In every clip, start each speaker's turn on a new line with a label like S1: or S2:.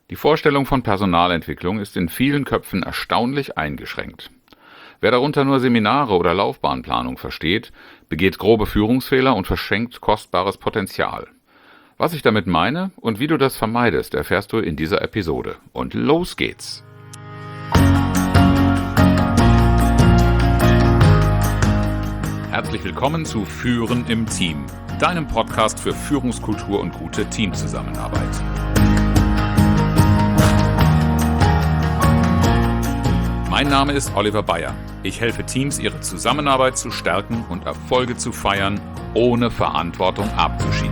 S1: Die Vorstellung von Personalentwicklung ist in vielen Köpfen erstaunlich eingeschränkt. Wer darunter nur Seminare oder Laufbahnplanung versteht, begeht grobe Führungsfehler und verschenkt kostbares Potenzial. Was ich damit meine und wie du das vermeidest, erfährst du in dieser Episode. Und los geht's! Herzlich willkommen zu Führen im Team, deinem Podcast für Führungskultur und gute Teamzusammenarbeit. Mein Name ist Oliver Bayer. Ich helfe Teams, ihre Zusammenarbeit zu stärken und Erfolge zu feiern, ohne Verantwortung abzuschieben.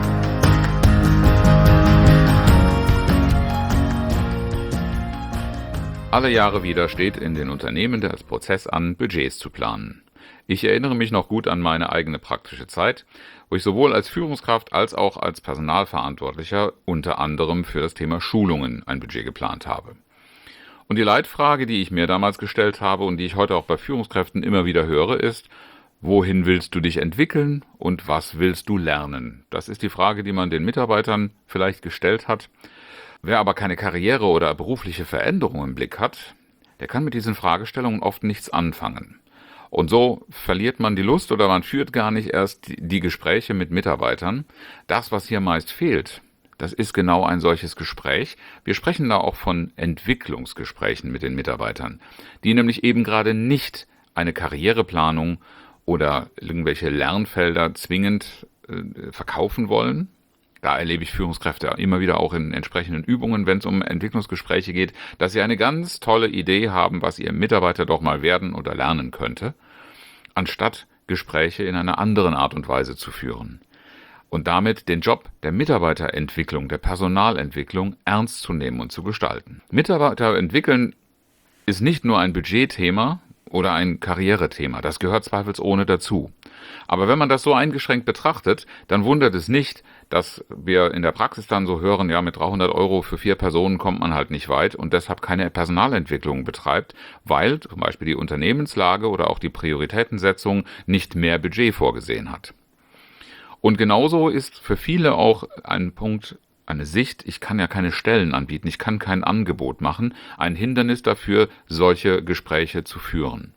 S1: Alle Jahre wieder steht in den Unternehmen der Prozess an, Budgets zu planen. Ich erinnere mich noch gut an meine eigene praktische Zeit, wo ich sowohl als Führungskraft als auch als Personalverantwortlicher unter anderem für das Thema Schulungen ein Budget geplant habe. Und die Leitfrage, die ich mir damals gestellt habe und die ich heute auch bei Führungskräften immer wieder höre, ist: Wohin willst du dich entwickeln und was willst du lernen? Das ist die Frage, die man den Mitarbeitern vielleicht gestellt hat. Wer aber keine Karriere oder berufliche Veränderung im Blick hat, der kann mit diesen Fragestellungen oft nichts anfangen. Und so verliert man die Lust oder man führt gar nicht erst die Gespräche mit Mitarbeitern. Das, was hier meist fehlt, das ist genau ein solches Gespräch. Wir sprechen da auch von Entwicklungsgesprächen mit den Mitarbeitern, die nämlich eben gerade nicht eine Karriereplanung oder irgendwelche Lernfelder zwingend verkaufen wollen. Da erlebe ich Führungskräfte immer wieder auch in entsprechenden Übungen, wenn es um Entwicklungsgespräche geht, dass sie eine ganz tolle Idee haben, was ihr Mitarbeiter doch mal werden oder lernen könnte, anstatt Gespräche in einer anderen Art und Weise zu führen. Und damit den Job der Mitarbeiterentwicklung, der Personalentwicklung ernst zu nehmen und zu gestalten. Mitarbeiter entwickeln ist nicht nur ein Budgetthema oder ein Karrierethema, das gehört zweifelsohne dazu. Aber wenn man das so eingeschränkt betrachtet, dann wundert es nicht, dass wir in der Praxis dann so hören, ja, mit 300 € für 4 Personen kommt man halt nicht weit und deshalb keine Personalentwicklung betreibt, weil zum Beispiel die Unternehmenslage oder auch die Prioritätensetzung nicht mehr Budget vorgesehen hat. Und genauso ist für viele auch ein Punkt, eine Sicht: Ich kann ja keine Stellen anbieten, ich kann kein Angebot machen, ein Hindernis dafür, solche Gespräche zu führen.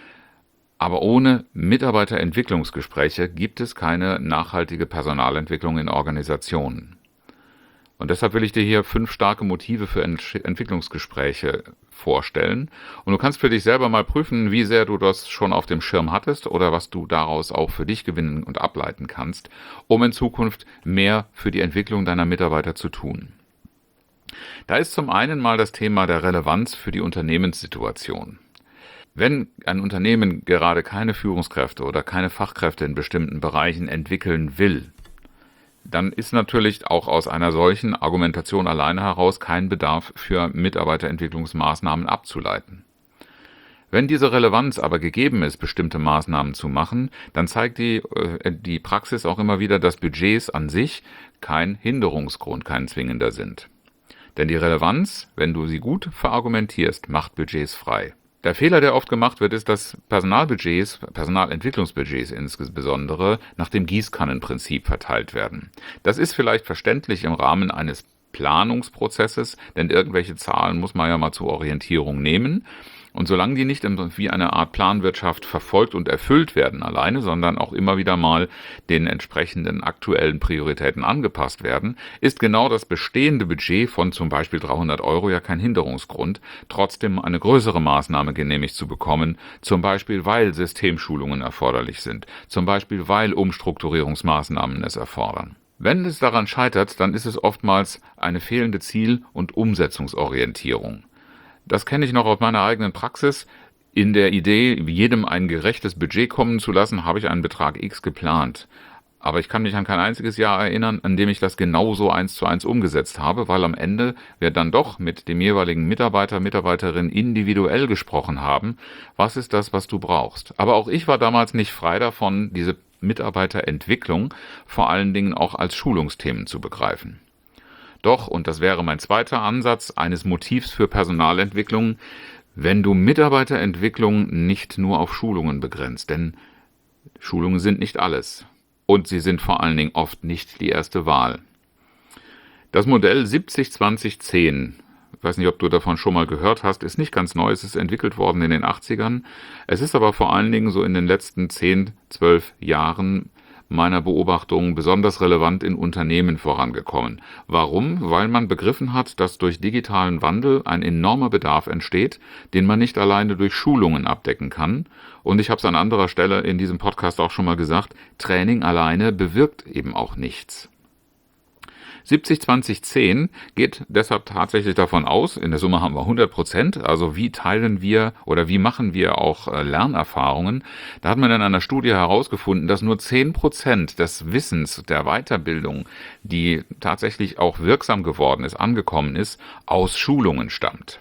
S1: Aber ohne Mitarbeiterentwicklungsgespräche gibt es keine nachhaltige Personalentwicklung in Organisationen. Und deshalb will ich dir hier 5 starke Motive für Entwicklungsgespräche vorstellen. Und du kannst für dich selber mal prüfen, wie sehr du das schon auf dem Schirm hattest oder was du daraus auch für dich gewinnen und ableiten kannst, um in Zukunft mehr für die Entwicklung deiner Mitarbeiter zu tun. Da ist zum einen mal das Thema der Relevanz für die Unternehmenssituation. Wenn ein Unternehmen gerade keine Führungskräfte oder keine Fachkräfte in bestimmten Bereichen entwickeln will, dann ist natürlich auch aus einer solchen Argumentation alleine heraus kein Bedarf für Mitarbeiterentwicklungsmaßnahmen abzuleiten. Wenn diese Relevanz aber gegeben ist, bestimmte Maßnahmen zu machen, dann zeigt die Praxis auch immer wieder, dass Budgets an sich kein Hinderungsgrund, kein zwingender sind. Denn die Relevanz, wenn du sie gut verargumentierst, macht Budgets frei. Der Fehler, der oft gemacht wird, ist, dass Personalentwicklungsbudgets insbesondere nach dem Gießkannenprinzip verteilt werden. Das ist vielleicht verständlich im Rahmen eines Planungsprozesses, denn irgendwelche Zahlen muss man ja mal zur Orientierung nehmen. Und solange die nicht wie eine Art Planwirtschaft verfolgt und erfüllt werden alleine, sondern auch immer wieder mal den entsprechenden aktuellen Prioritäten angepasst werden, ist genau das bestehende Budget von zum Beispiel 300 € ja kein Hinderungsgrund, trotzdem eine größere Maßnahme genehmigt zu bekommen, zum Beispiel weil Systemschulungen erforderlich sind, zum Beispiel weil Umstrukturierungsmaßnahmen es erfordern. Wenn es daran scheitert, dann ist es oftmals eine fehlende Ziel- und Umsetzungsorientierung. Das kenne ich noch aus meiner eigenen Praxis. In der Idee, jedem ein gerechtes Budget kommen zu lassen, habe ich einen Betrag X geplant. Aber ich kann mich an kein einziges Jahr erinnern, an dem ich das genauso 1:1 umgesetzt habe, weil am Ende wir dann doch mit dem jeweiligen Mitarbeiter, Mitarbeiterin individuell gesprochen haben. Was ist das, was du brauchst? Aber auch ich war damals nicht frei davon, diese Mitarbeiterentwicklung vor allen Dingen auch als Schulungsthemen zu begreifen. Doch, und das wäre mein zweiter Ansatz eines Motivs für Personalentwicklung, wenn du Mitarbeiterentwicklung nicht nur auf Schulungen begrenzt, denn Schulungen sind nicht alles und sie sind vor allen Dingen oft nicht die erste Wahl. Das Modell 70-20-10, ich weiß nicht, ob du davon schon mal gehört hast, ist nicht ganz neu, es ist entwickelt worden in den 80ern. Es ist aber vor allen Dingen so in den letzten 10, 12 Jahren meiner Beobachtung besonders relevant in Unternehmen vorangekommen. Warum? Weil man begriffen hat, dass durch digitalen Wandel ein enormer Bedarf entsteht, den man nicht alleine durch Schulungen abdecken kann. Und ich habe es an anderer Stelle in diesem Podcast auch schon mal gesagt, Training alleine bewirkt eben auch nichts. 70-20-10 geht deshalb tatsächlich davon aus, in der Summe haben wir 100%, also wie teilen wir oder wie machen wir auch Lernerfahrungen. Da hat man in einer Studie herausgefunden, dass nur 10% des Wissens der Weiterbildung, die tatsächlich auch wirksam geworden ist, angekommen ist, aus Schulungen stammt.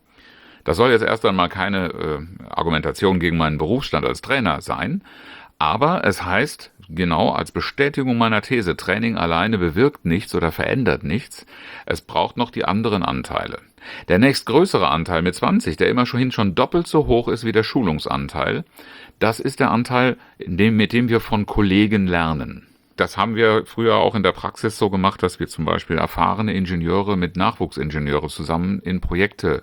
S1: Das soll jetzt erst einmal keine Argumentation gegen meinen Berufsstand als Trainer sein, aber es heißt, genau als Bestätigung meiner These, Training alleine bewirkt nichts oder verändert nichts. Es braucht noch die anderen Anteile. Der nächstgrößere Anteil mit 20, der immerhin schon doppelt so hoch ist wie der Schulungsanteil, das ist der Anteil, mit dem wir von Kollegen lernen. Das haben wir früher auch in der Praxis so gemacht, dass wir zum Beispiel erfahrene Ingenieure mit Nachwuchsingenieure zusammen in Projekte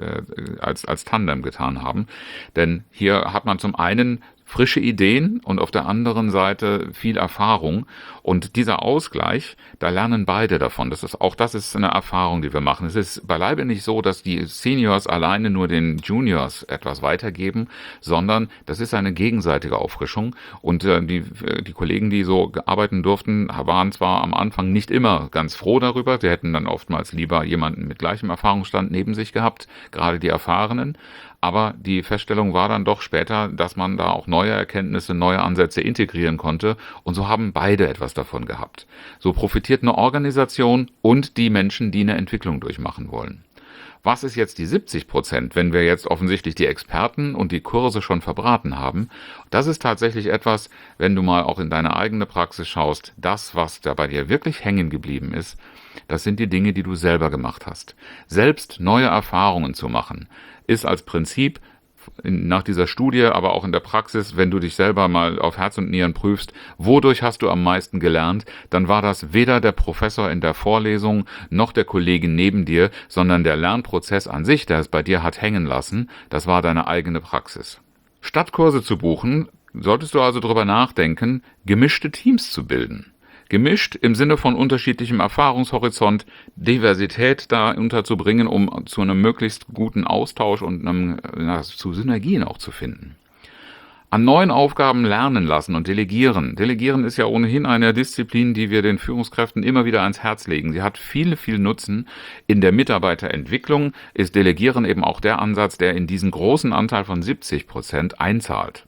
S1: als Tandem getan haben. Denn hier hat man zum einen frische Ideen und auf der anderen Seite viel Erfahrung. Und dieser Ausgleich, da lernen beide davon. Das ist eine Erfahrung, die wir machen. Es ist beileibe nicht so, dass die Seniors alleine nur den Juniors etwas weitergeben, sondern das ist eine gegenseitige Auffrischung. Und die Kollegen, die so arbeiten durften, waren zwar am Anfang nicht immer ganz froh darüber. Sie hätten dann oftmals lieber jemanden mit gleichem Erfahrungsstand neben sich gehabt, gerade die Erfahrenen. Aber die Feststellung war dann doch später, dass man da auch neue Erkenntnisse, neue Ansätze integrieren konnte. Und so haben beide etwas davon gehabt. So profitiert eine Organisation und die Menschen, die eine Entwicklung durchmachen wollen. Was ist jetzt die 70%, wenn wir jetzt offensichtlich die Experten und die Kurse schon verbraten haben? Das ist tatsächlich etwas, wenn du mal auch in deine eigene Praxis schaust, das, was da bei dir wirklich hängen geblieben ist, das sind die Dinge, die du selber gemacht hast. Selbst neue Erfahrungen zu machen, ist als Prinzip nach dieser Studie, aber auch in der Praxis, wenn du dich selber mal auf Herz und Nieren prüfst, wodurch hast du am meisten gelernt, dann war das weder der Professor in der Vorlesung noch der Kollege neben dir, sondern der Lernprozess an sich, der es bei dir hat hängen lassen, das war deine eigene Praxis. Statt Kurse zu buchen, solltest du also darüber nachdenken, gemischte Teams zu bilden. Gemischt im Sinne von unterschiedlichem Erfahrungshorizont, Diversität da unterzubringen, um zu einem möglichst guten Austausch und zu Synergien auch zu finden. An neuen Aufgaben lernen lassen und delegieren. Delegieren ist ja ohnehin eine Disziplin, die wir den Führungskräften immer wieder ans Herz legen. Sie hat viel Nutzen. In der Mitarbeiterentwicklung ist Delegieren eben auch der Ansatz, der in diesen großen Anteil von 70% einzahlt.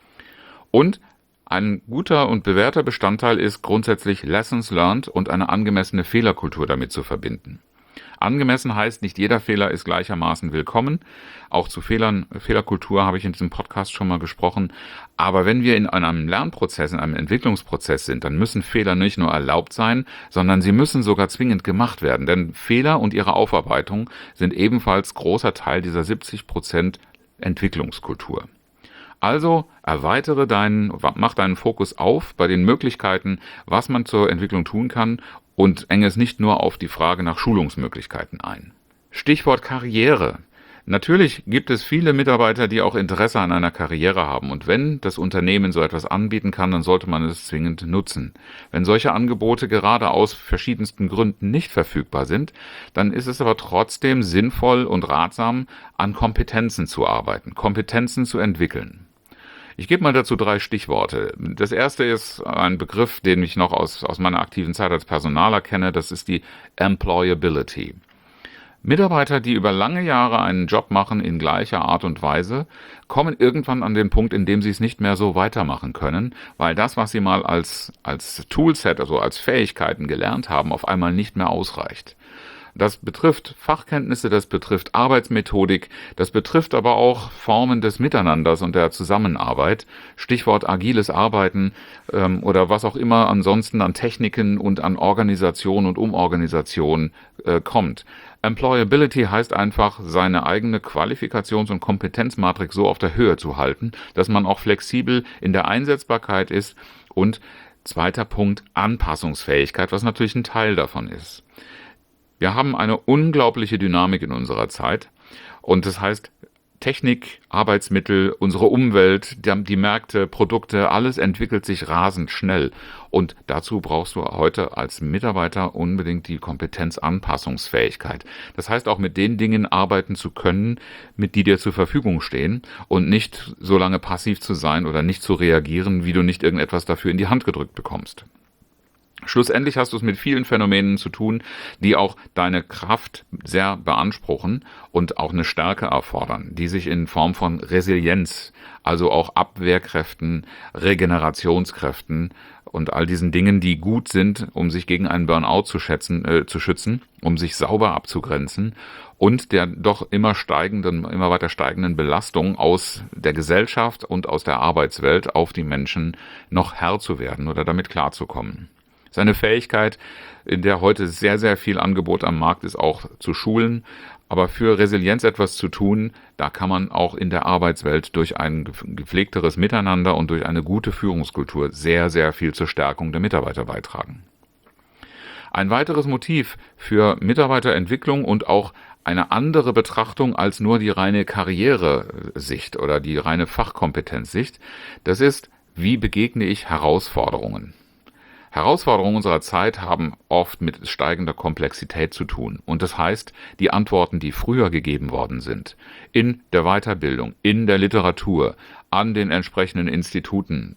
S1: Und ein guter und bewährter Bestandteil ist grundsätzlich Lessons learned und eine angemessene Fehlerkultur damit zu verbinden. Angemessen heißt, nicht jeder Fehler ist gleichermaßen willkommen. Auch zu Fehlerkultur habe ich in diesem Podcast schon mal gesprochen. Aber wenn wir in einem Lernprozess, in einem Entwicklungsprozess sind, dann müssen Fehler nicht nur erlaubt sein, sondern sie müssen sogar zwingend gemacht werden. Denn Fehler und ihre Aufarbeitung sind ebenfalls großer Teil dieser 70% Entwicklungskultur. Also mach deinen Fokus auf bei den Möglichkeiten, was man zur Entwicklung tun kann und enge es nicht nur auf die Frage nach Schulungsmöglichkeiten ein. Stichwort Karriere. Natürlich gibt es viele Mitarbeiter, die auch Interesse an einer Karriere haben und wenn das Unternehmen so etwas anbieten kann, dann sollte man es zwingend nutzen. Wenn solche Angebote gerade aus verschiedensten Gründen nicht verfügbar sind, dann ist es aber trotzdem sinnvoll und ratsam, an Kompetenzen zu arbeiten, Kompetenzen zu entwickeln. Ich gebe mal dazu 3 Stichworte. Das erste ist ein Begriff, den ich noch aus meiner aktiven Zeit als Personaler kenne, das ist die Employability. Mitarbeiter, die über lange Jahre einen Job machen in gleicher Art und Weise, kommen irgendwann an den Punkt, in dem sie es nicht mehr so weitermachen können, weil das, was sie mal als Toolset, also als Fähigkeiten gelernt haben, auf einmal nicht mehr ausreicht. Das betrifft Fachkenntnisse, das betrifft Arbeitsmethodik, das betrifft aber auch Formen des Miteinanders und der Zusammenarbeit. Stichwort agiles Arbeiten oder was auch immer ansonsten an Techniken und an Organisation und Umorganisation kommt. Employability heißt einfach, seine eigene Qualifikations- und Kompetenzmatrix so auf der Höhe zu halten, dass man auch flexibel in der Einsetzbarkeit ist und zweiter Punkt, Anpassungsfähigkeit, was natürlich ein Teil davon ist. Wir haben eine unglaubliche Dynamik in unserer Zeit und das heißt, Technik, Arbeitsmittel, unsere Umwelt, die Märkte, Produkte, alles entwickelt sich rasend schnell. Und dazu brauchst du heute als Mitarbeiter unbedingt die Kompetenz Anpassungsfähigkeit. Das heißt auch mit den Dingen arbeiten zu können, mit die dir zur Verfügung stehen und nicht so lange passiv zu sein oder nicht zu reagieren, wie du nicht irgendetwas dafür in die Hand gedrückt bekommst. Schlussendlich hast du es mit vielen Phänomenen zu tun, die auch deine Kraft sehr beanspruchen und auch eine Stärke erfordern, die sich in Form von Resilienz, also auch Abwehrkräften, Regenerationskräften und all diesen Dingen, die gut sind, um sich gegen einen Burnout zu schützen, um sich sauber abzugrenzen und der doch immer weiter steigenden Belastung aus der Gesellschaft und aus der Arbeitswelt auf die Menschen noch Herr zu werden oder damit klarzukommen. Seine Fähigkeit, in der heute sehr, sehr viel Angebot am Markt ist, auch zu schulen. Aber für Resilienz etwas zu tun, da kann man auch in der Arbeitswelt durch ein gepflegteres Miteinander und durch eine gute Führungskultur sehr, sehr viel zur Stärkung der Mitarbeiter beitragen. Ein weiteres Motiv für Mitarbeiterentwicklung und auch eine andere Betrachtung als nur die reine Karrieresicht oder die reine Fachkompetenzsicht, das ist, wie begegne ich Herausforderungen? Herausforderungen unserer Zeit haben oft mit steigender Komplexität zu tun. Und das heißt, die Antworten, die früher gegeben worden sind, in der Weiterbildung, in der Literatur, an den entsprechenden Instituten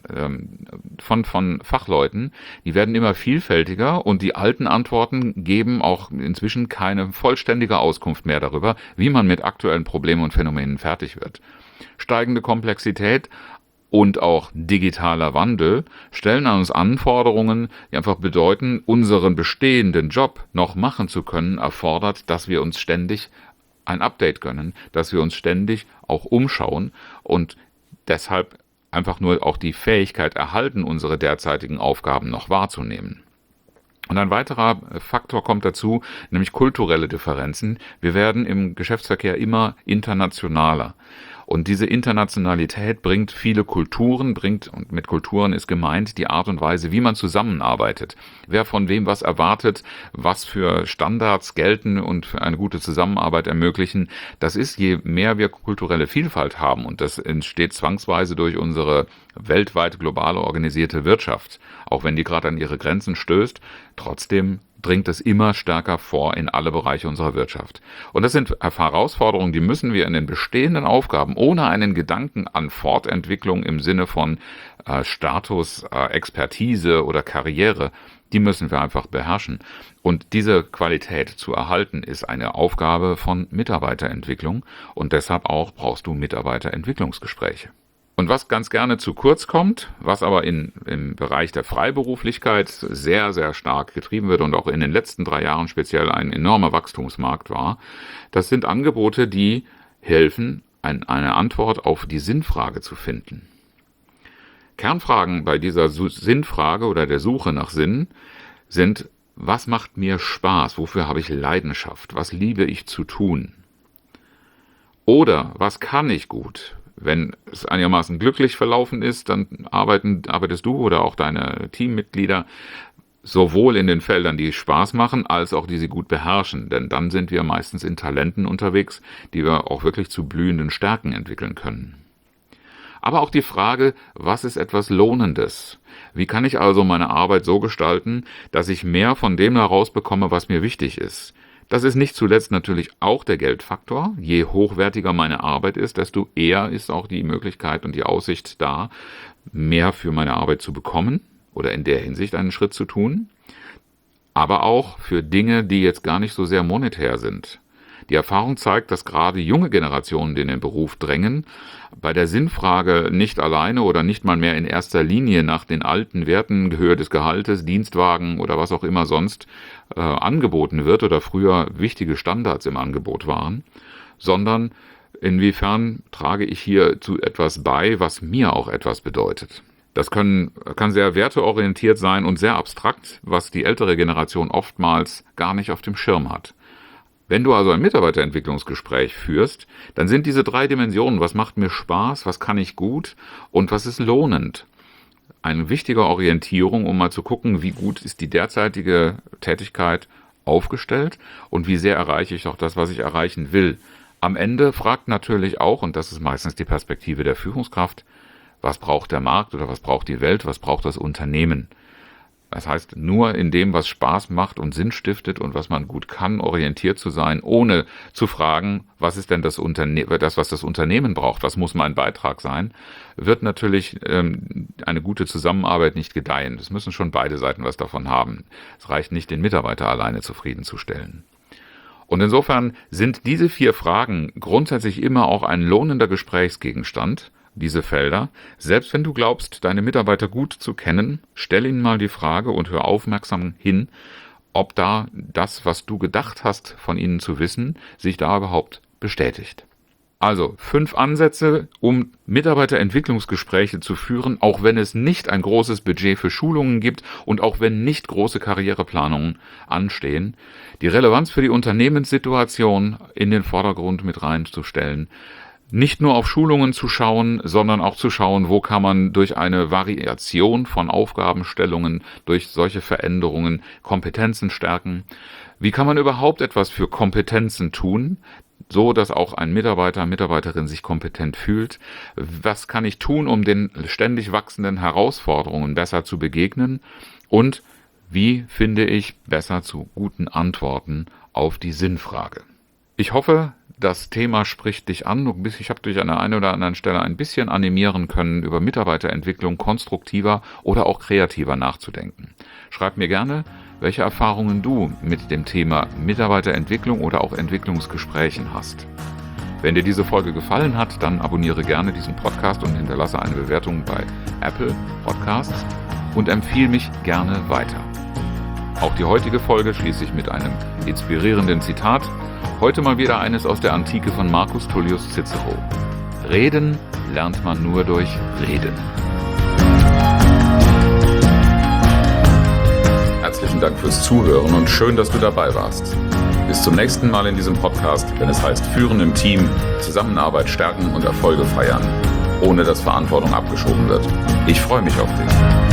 S1: von Fachleuten, die werden immer vielfältiger und die alten Antworten geben auch inzwischen keine vollständige Auskunft mehr darüber, wie man mit aktuellen Problemen und Phänomenen fertig wird. Steigende Komplexität und auch digitaler Wandel stellen an uns Anforderungen, die einfach bedeuten, unseren bestehenden Job noch machen zu können, erfordert, dass wir uns ständig ein Update gönnen, dass wir uns ständig auch umschauen und deshalb einfach nur auch die Fähigkeit erhalten, unsere derzeitigen Aufgaben noch wahrzunehmen. Und ein weiterer Faktor kommt dazu, nämlich kulturelle Differenzen. Wir werden im Geschäftsverkehr immer internationaler. Und diese Internationalität bringt viele Kulturen, und mit Kulturen ist gemeint die Art und Weise, wie man zusammenarbeitet. Wer von wem was erwartet, was für Standards gelten und für eine gute Zusammenarbeit ermöglichen. Das ist, je mehr wir kulturelle Vielfalt haben, und das entsteht zwangsweise durch unsere weltweit global organisierte Wirtschaft, auch wenn die gerade an ihre Grenzen stößt, trotzdem dringt es immer stärker vor in alle Bereiche unserer Wirtschaft. Und das sind Herausforderungen, die müssen wir in den bestehenden Aufgaben ohne einen Gedanken an Fortentwicklung im Sinne von Status, Expertise oder Karriere, die müssen wir einfach beherrschen. Und diese Qualität zu erhalten, ist eine Aufgabe von Mitarbeiterentwicklung und deshalb auch brauchst du Mitarbeiterentwicklungsgespräche. Und was ganz gerne zu kurz kommt, was aber im Bereich der Freiberuflichkeit sehr, sehr stark getrieben wird und auch in den letzten 3 Jahren speziell ein enormer Wachstumsmarkt war, das sind Angebote, die helfen, eine Antwort auf die Sinnfrage zu finden. Kernfragen bei dieser Sinnfrage oder der Suche nach Sinn sind: Was macht mir Spaß? Wofür habe ich Leidenschaft? Was liebe ich zu tun? Oder was kann ich gut? Wenn es einigermaßen glücklich verlaufen ist, dann arbeitest du oder auch deine Teammitglieder sowohl in den Feldern, die Spaß machen, als auch die sie gut beherrschen. Denn dann sind wir meistens in Talenten unterwegs, die wir auch wirklich zu blühenden Stärken entwickeln können. Aber auch die Frage, was ist etwas Lohnendes? Wie kann ich also meine Arbeit so gestalten, dass ich mehr von dem herausbekomme, was mir wichtig ist? Das ist nicht zuletzt natürlich auch der Geldfaktor. Je hochwertiger meine Arbeit ist, desto eher ist auch die Möglichkeit und die Aussicht da, mehr für meine Arbeit zu bekommen oder in der Hinsicht einen Schritt zu tun. Aber auch für Dinge, die jetzt gar nicht so sehr monetär sind. Die Erfahrung zeigt, dass gerade junge Generationen, die in den Beruf drängen, bei der Sinnfrage nicht alleine oder nicht mal mehr in erster Linie nach den alten Werten, Höhe des Gehaltes, Dienstwagen oder was auch immer sonst angeboten wird oder früher wichtige Standards im Angebot waren, sondern inwiefern trage ich hier zu etwas bei, was mir auch etwas bedeutet. Das kann sehr werteorientiert sein und sehr abstrakt, was die ältere Generation oftmals gar nicht auf dem Schirm hat. Wenn du also ein Mitarbeiterentwicklungsgespräch führst, dann sind diese 3 Dimensionen: Was macht mir Spaß, was kann ich gut und was ist lohnend, eine wichtige Orientierung, um mal zu gucken, wie gut ist die derzeitige Tätigkeit aufgestellt und wie sehr erreiche ich auch das, was ich erreichen will. Am Ende fragt natürlich auch, und das ist meistens die Perspektive der Führungskraft, was braucht der Markt oder was braucht die Welt, was braucht das Unternehmen? Das heißt, nur in dem, was Spaß macht und Sinn stiftet und was man gut kann, orientiert zu sein, ohne zu fragen, was ist denn das was das Unternehmen braucht, was muss mein Beitrag sein, wird natürlich eine gute Zusammenarbeit nicht gedeihen. Es müssen schon beide Seiten was davon haben. Es reicht nicht, den Mitarbeiter alleine zufriedenzustellen. Und insofern sind diese 4 Fragen grundsätzlich immer auch ein lohnender Gesprächsgegenstand, diese Felder. Selbst wenn du glaubst, deine Mitarbeiter gut zu kennen, stell ihnen mal die Frage und hör aufmerksam hin, ob da das, was du gedacht hast, von ihnen zu wissen, sich da überhaupt bestätigt. Also 5 Ansätze, um Mitarbeiterentwicklungsgespräche zu führen, auch wenn es nicht ein großes Budget für Schulungen gibt und auch wenn nicht große Karriereplanungen anstehen, die Relevanz für die Unternehmenssituation in den Vordergrund mit reinzustellen. Nicht nur auf Schulungen zu schauen, sondern auch zu schauen, wo kann man durch eine Variation von Aufgabenstellungen, durch solche Veränderungen Kompetenzen stärken. Wie kann man überhaupt etwas für Kompetenzen tun, so dass auch ein Mitarbeiter, Mitarbeiterin sich kompetent fühlt? Was kann ich tun, um den ständig wachsenden Herausforderungen besser zu begegnen? Und wie finde ich besser zu guten Antworten auf die Sinnfrage? Ich hoffe, das Thema spricht dich an. Ich habe dich an der einen oder anderen Stelle ein bisschen animieren können, über Mitarbeiterentwicklung konstruktiver oder auch kreativer nachzudenken. Schreib mir gerne, welche Erfahrungen du mit dem Thema Mitarbeiterentwicklung oder auch Entwicklungsgesprächen hast. Wenn dir diese Folge gefallen hat, dann abonniere gerne diesen Podcast und hinterlasse eine Bewertung bei Apple Podcasts und empfehle mich gerne weiter. Auch die heutige Folge schließe ich mit einem inspirierenden Zitat. Heute mal wieder eines aus der Antike von Marcus Tullius Cicero. Reden lernt man nur durch Reden. Herzlichen Dank fürs Zuhören und schön, dass du dabei warst. Bis zum nächsten Mal in diesem Podcast, wenn es heißt Führen im Team, Zusammenarbeit stärken und Erfolge feiern, ohne dass Verantwortung abgeschoben wird. Ich freue mich auf dich.